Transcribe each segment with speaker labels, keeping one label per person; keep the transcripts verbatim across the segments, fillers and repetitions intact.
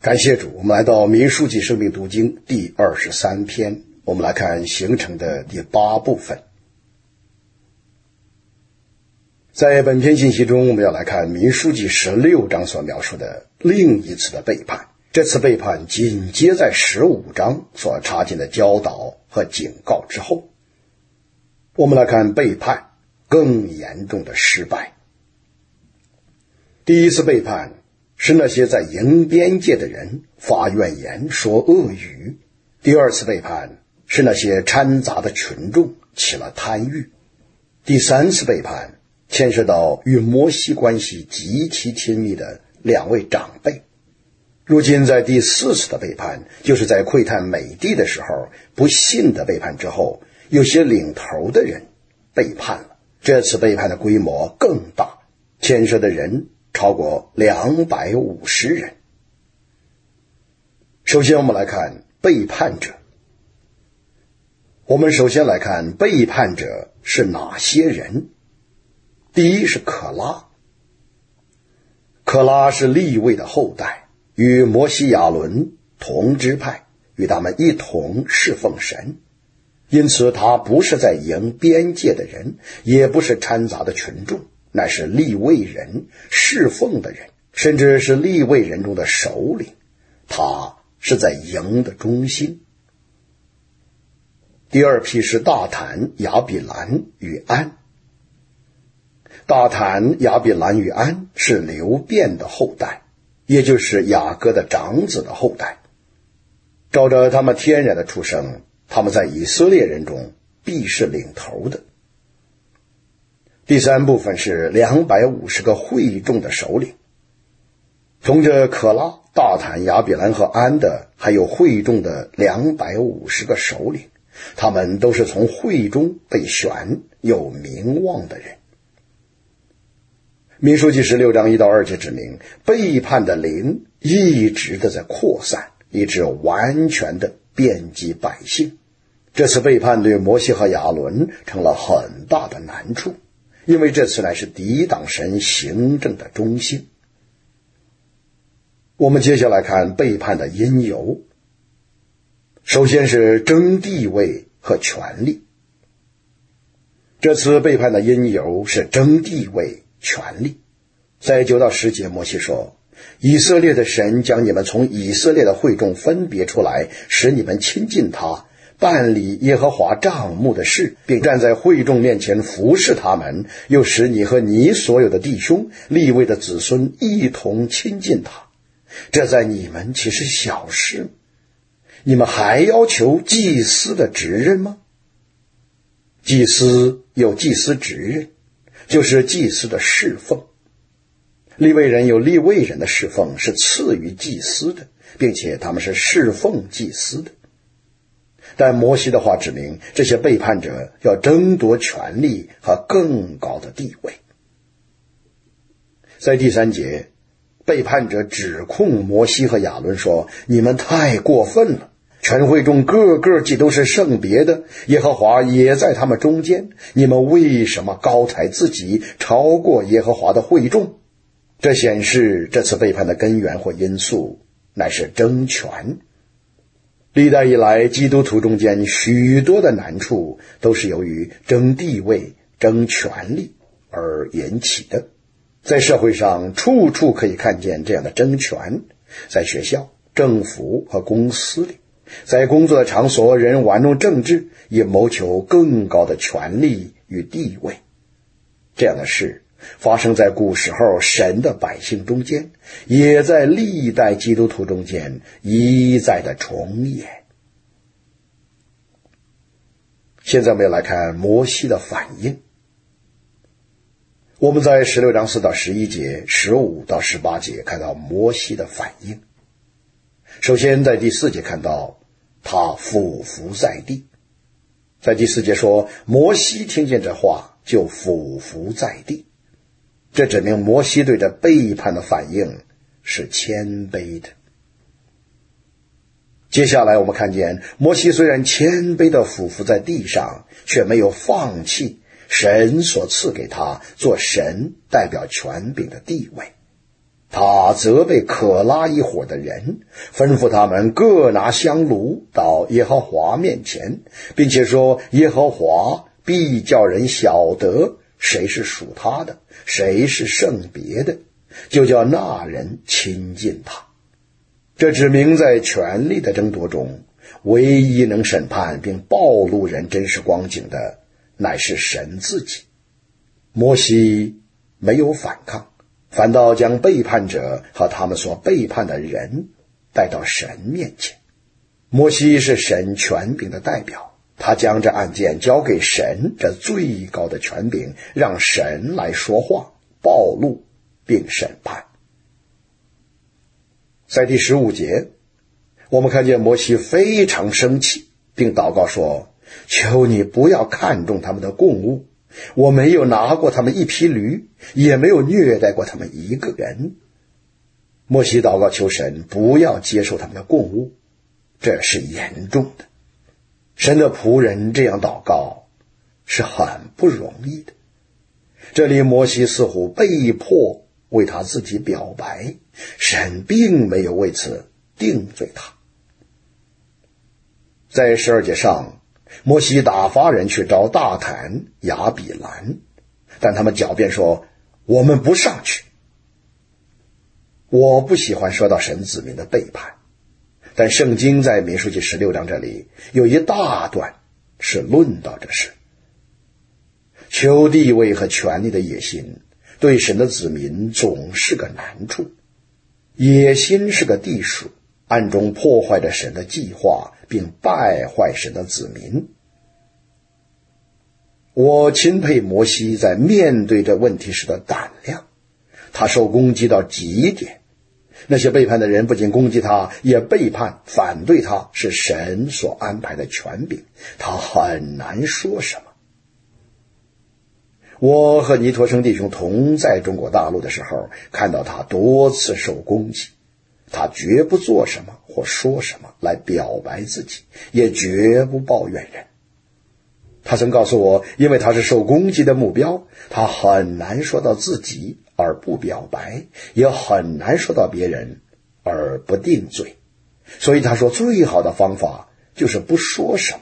Speaker 1: 感谢主，我们来到民数记生命读经第二十三篇，我们来看形成的第八部分。在本篇信息中，我们要来看民数记十六章所描述的另一次的背叛。这次背叛紧接在十五章所插进的教导和警告之后。我们来看背叛更严重的失败。第一次背叛是那些在营边界的人发怨言说恶语，第二次背叛是那些掺杂的群众起了贪欲，第三次背叛牵涉到与摩西关系极其亲密的两位长辈。如今在第四次的背叛，就是在窥探美地的时候不信的背叛之后，有些领头的人背叛了。这次背叛的规模更大，牵涉的人超过两百五十人。首先我们来看背叛者。我们首先来看背叛者是哪些人。第一是可拉。可拉是利未的后代，与摩西亚伦同支派，与他们一同侍奉神。因此他不是在营边界的人，也不是掺杂的群众，乃是利未人，侍奉的人，甚至是利未人中的首领。他是在营的中心。第二批是大坦、亚比兰与安。大坦、亚比兰与安是流便的后代，也就是雅各的长子的后代。照着他们天然的出生，他们在以色列人中必是领头的。第三部分是两百五十个会众的首领。从这可拉、大坦、亚比兰和安的还有会众的两百五十个首领，他们都是从会中被选有名望的人。民数记十六章一到二节指明，背叛的灵一直的在扩散，以致完全的遍及百姓。这次背叛对摩西和亚伦成了很大的难处，因为这次乃是抵挡神行政的中心。我们接下来看背叛的因由。首先是争地位和权力。这次背叛的因由是争地位、权力。在九到十节，摩西说，以色列的神将你们从以色列的会众分别出来，使你们亲近他，办理耶和华帐幕的事，并站在会众面前服侍他们，又使你和你所有的弟兄、利未的子孙一同亲近他。这在你们岂是小事？你们还要求祭司的职任吗？祭司有祭司职任，就是祭司的侍奉。利未人有利未人的侍奉，是次于祭司的，并且他们是侍奉祭司的。但摩西的话指明，这些背叛者要争夺权力和更高的地位。在第三节，背叛者指控摩西和亚伦说，你们太过分了，全会中个个既都是圣别的，耶和华也在他们中间，你们为什么高抬自己，超过耶和华的会众？这显示这次背叛的根源或因素乃是争权。历代以来，基督徒中间许多的难处都是由于争地位、争权力而引起的。在社会上处处可以看见这样的争权，在学校、政府和公司里，在工作的场所，人玩弄政治，以谋求更高的权力与地位。这样的事发生在古时候神的百姓中间，也在历代基督徒中间一再的重演。现在我们要来看摩西的反应。我们在十六章四到十一节、十五到十八节看到摩西的反应。首先在第四节看到他俯伏在地。在第四节说，摩西听见这话就俯伏在地。这指明摩西对这背叛的反应是谦卑的。接下来我们看见摩西虽然谦卑地俯伏在地上，却没有放弃神所赐给他做神代表权柄的地位。 他责备可拉一伙的人，吩咐他们各拿香炉到耶和华面前，并且说耶和华必叫人晓得谁是属他的，谁是圣别的，就叫那人亲近他。这指明在权力的争夺中，唯一能审判并暴露人真实光景的，乃是神自己。摩西没有反抗，反倒将背叛者和他们所背叛的人带到神面前。摩西是神权柄的代表，他将这案件交给神，这最高的权柄，让神来说话、暴露并审判。在第十五节，我们看见摩西非常生气，并祷告说，求你不要看重他们的供物，我没有拿过他们一匹驴，也没有虐待过他们一个人。摩西祷告求神不要接受他们的供物，这是严重的。神的仆人这样祷告是很不容易的。这里摩西似乎被迫为他自己表白，神并没有为此定罪他。在十二节上，摩西打发人去找大坦、亚比兰，但他们狡辩说，我们不上去。我不喜欢说到神子民的背叛，但圣经在民数记十六章这里有一大段是论到这事。求地位和权力的野心对神的子民总是个难处。野心是个地鼠，暗中破坏着神的计划，并败坏神的子民。我钦佩摩西在面对这问题时的胆量，他受攻击到极点。那些背叛的人不仅攻击他，也背叛反对他，是神所安排的权柄，他很难说什么。我和尼托生弟兄同在中国大陆的时候，看到他多次受攻击，他绝不做什么或说什么来表白自己，也绝不抱怨人。他曾告诉我，因为他是受攻击的目标，他很难说到自己而不表白，也很难说到别人而不定罪。所以他说最好的方法就是不说什么。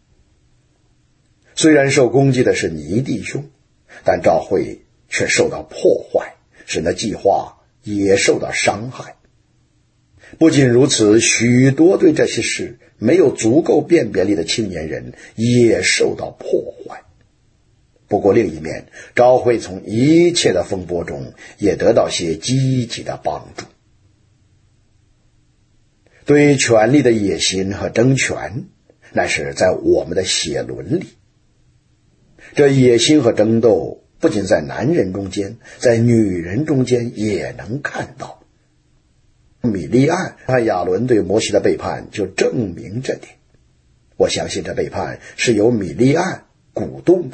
Speaker 1: 虽然受攻击的是尼弟兄，但教会却受到破坏，神的计划也受到伤害。不仅如此，许多对这些事没有足够辨别力的青年人也受到破坏。不过另一面，教会从一切的风波中也得到些积极的帮助。对权力的野心和争权，乃是在我们的血轮里。这野心和争斗不仅在男人中间，在女人中间也能看到。米利暗和亚伦对摩西的背叛就证明这点。我相信这背叛是由米利暗鼓动的。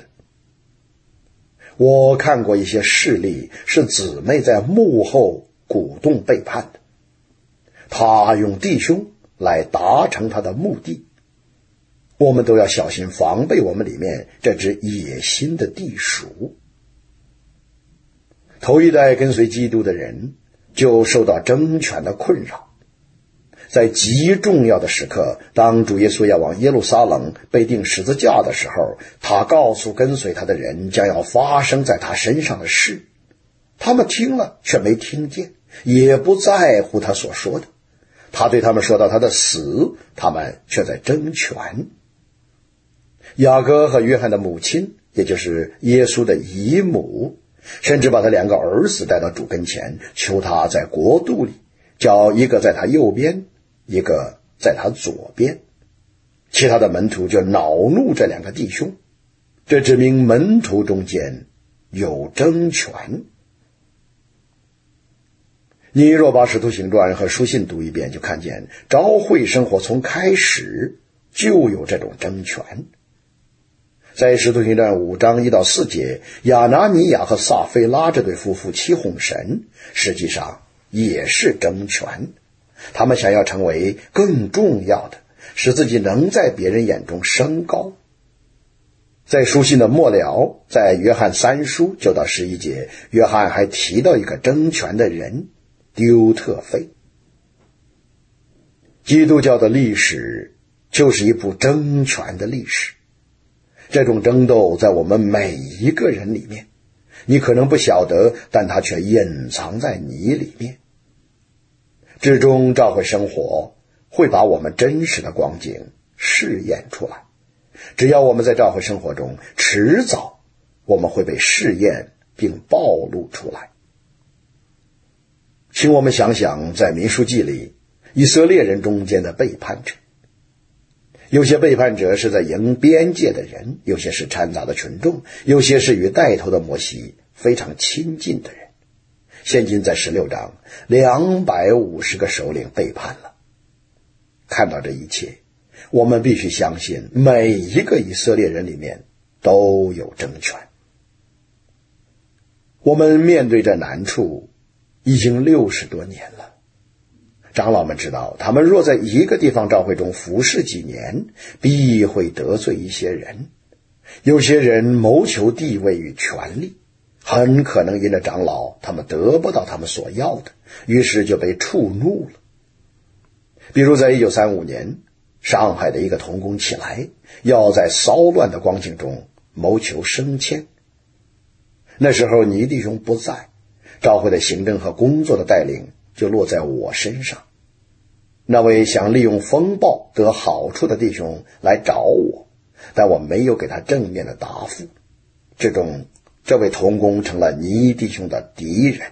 Speaker 1: 我看过一些事例，是姊妹在幕后鼓动背叛的，她用弟兄来达成她的目的。我们都要小心防备我们里面这只野心的地鼠。头一代跟随基督的人就受到争权的困扰。在极重要的时刻，当主耶稣要往耶路撒冷被钉十字架的时候，他告诉跟随他的人将要发生在他身上的事。他们听了却没听见，也不在乎他所说的。他对他们说到他的死，他们却在争权。雅各和约翰的母亲，也就是耶稣的姨母，甚至把他两个儿子带到主跟前，求他在国度里叫一个在他右边，一个在他左边。其他的门徒就恼怒这两个弟兄，这指明门徒中间有争权。你若把使徒行传和书信读一遍，就看见教会生活从开始就有这种争权。在使徒行传五章一到四节，亚拿尼亚和撒非拉这对夫妇欺哄神，实际上也是争权。他们想要成为更重要的，使自己能在别人眼中升高。在书信的末了，在约翰三书九到十一节，约翰还提到一个争权的人， 丢特费。基督教的历史就是一部争权的历史，这种争斗在我们每一个人里面，你可能不晓得，但它却隐藏在你里面。至终教会生活会把我们真实的光景试验出来，只要我们在教会生活中，迟早我们会被试验并暴露出来。请我们想想，在民数记里以色列人中间的背叛者，有些背叛者是在营边界的人，有些是掺杂的群众，有些是与带头的摩西非常亲近的人。现今在十六章，两百五十个首领背叛了。看到这一切，我们必须相信，每一个以色列人里面都有争权。我们面对这难处已经六十多年了。长老们知道，他们若在一个地方教会中服侍几年，必会得罪一些人。有些人谋求地位与权力，很可能因着长老他们得不到他们所要的，于是就被触怒了。比如在一九三五年，上海的一个同工起来，要在骚乱的光景中谋求升迁。那时候倪弟兄不在，教会的行政和工作的带领就落在我身上。那位想利用风暴得好处的弟兄来找我，但我没有给他正面的答复。最终这位同工成了倪弟兄的敌人。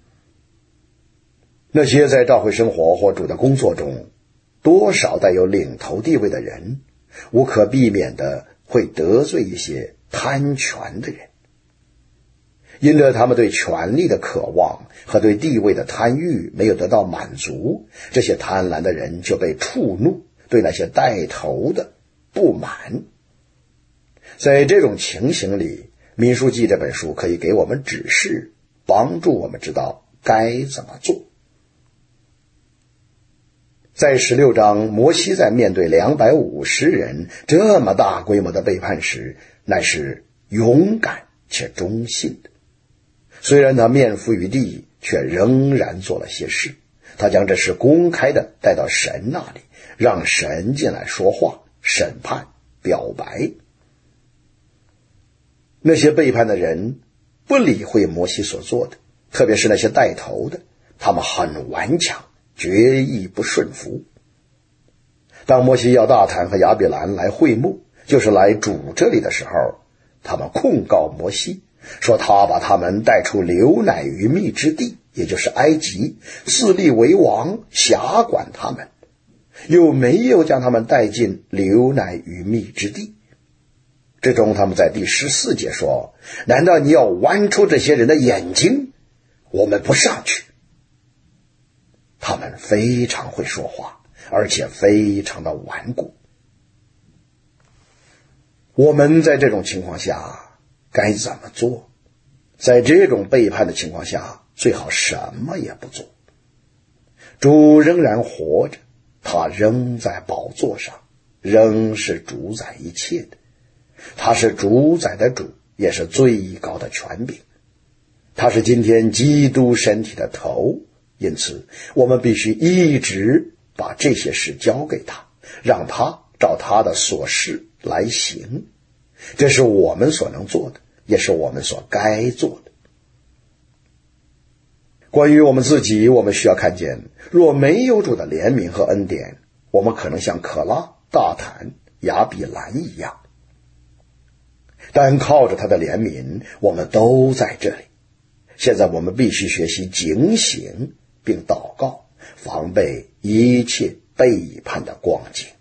Speaker 1: 那些在教会生活或主的工作中多少带有领头地位的人，无可避免的会得罪一些贪权的人。因着他们对权力的渴望和对地位的贪欲没有得到满足，这些贪婪的人就被触怒，对那些带头的不满。在这种情形里，民数记这本书可以给我们指示，帮助我们知道该怎么做。在十六章，摩西在面对两百五十人这么大规模的背叛时，乃是勇敢且忠信的。虽然他面伏于地，却仍然做了些事。他将这事公开的带到神那里，让神进来说话、审判、表白。那些背叛的人不理会摩西所做的，特别是那些带头的，他们很顽强，决意不顺服。当摩西要大坦和亚比兰来会幕，就是来主这里的时候，他们控告摩西，说他把他们带出流奶与蜜之地，也就是埃及，自立为王，辖管他们，又没有将他们带进流奶与蜜之地。最终他们在第十四节说，难道你要剜出这些人的眼睛？我们不上去。他们非常会说话，而且非常的顽固。我们在这种情况下该怎么做？在这种背叛的情况下，最好什么也不做。主仍然活着，他仍在宝座上，仍是主宰一切的。他是主宰的主，也是最高的权柄。他是今天基督身体的头，因此我们必须一直把这些事交给他，让他照他的所示来行。这是我们所能做的，也是我们所该做的。关于我们自己，我们需要看见，若没有主的怜悯和恩典，我们可能像可拉、大坦、亚比兰一样。但靠着他的怜悯，我们都在这里。现在我们必须学习警醒并祷告，防备一切背叛的光景。